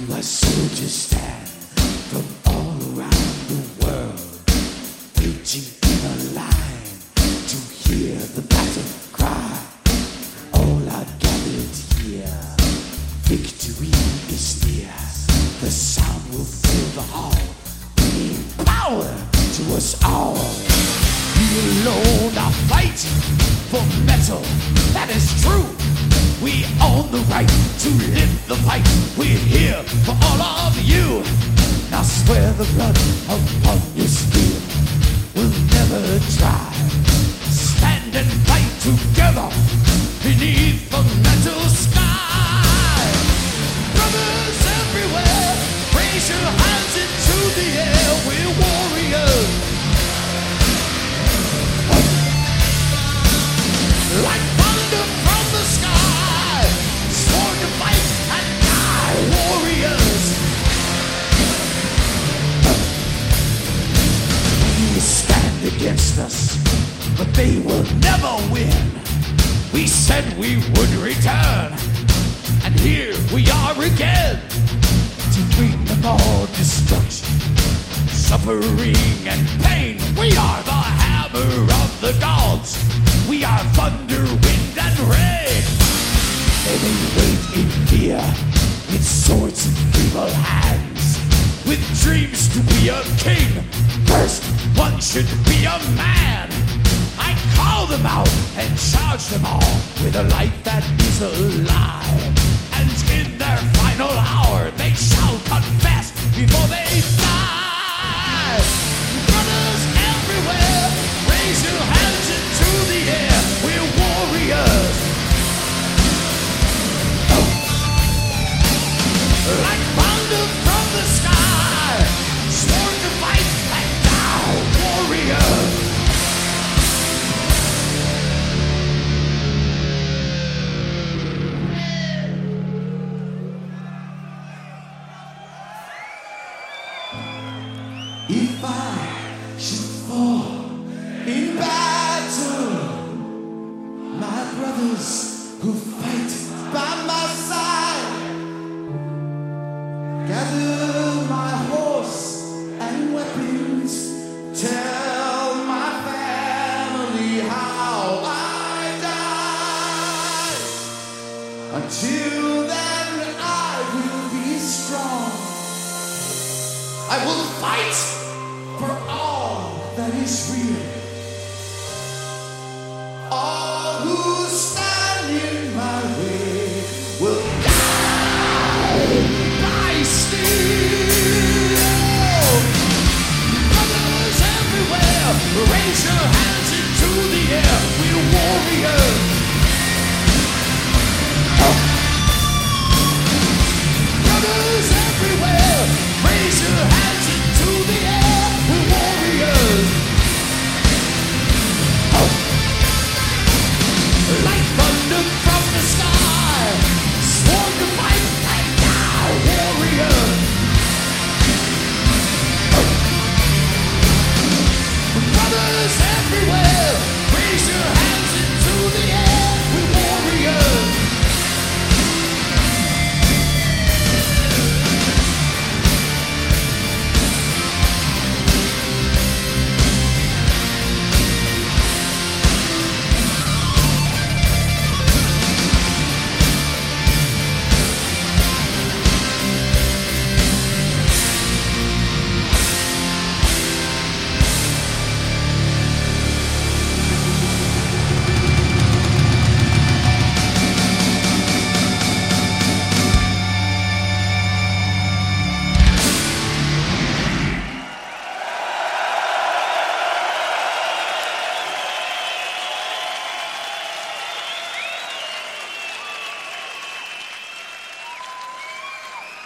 where soldiers stand from all around the world, waiting in a line to hear the battle cry. All are gathered here, victory is near. The sound will fill the hall, bringing power to us all. We alone are fighting for metal, that is true. We own the right to lift the fight. We're here for all of you. Now swear the blood upon your steel will never dry. Stand and fight together beneath the metal sky. Brothers everywhere, raise your hands into the air. We're warriors. Like thunder from the sky, sworn to fight and die, warriors. You stand against us, but they will never win. We said we would return, and here we are again, to bring them all destruction, suffering and pain. We are the hammer of the gods. We are thunder, wind, and rain. They may wait in fear, with swords and feeble hands, with dreams to be a king. First, one should be a man. I call them out and charge them all with a life that is alive. And in their final hour, they shall confess before they die. Brothers everywhere, raise your hands into the air. We're warriors. Like thunder from the sky, sworn to fight and die, warriors. If I should fall in battle, my brothers who fight by my side, gather my horse and weapons, tell my family how I died. Until then I will be strong. I will fight for all that is real.